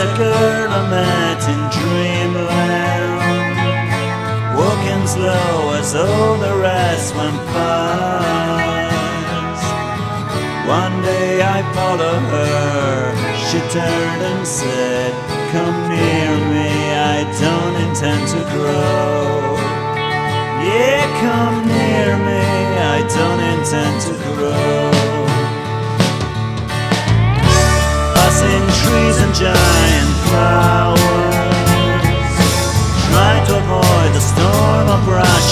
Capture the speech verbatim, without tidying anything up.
a girl I met in dreamland, walking slow as all the rest went past. One day I followed her, she turned and said, come near me, I don't intend to grow. Yeah, come near me, I don't intend to grow. Passing trees and giant flowers, try to avoid the storm of rush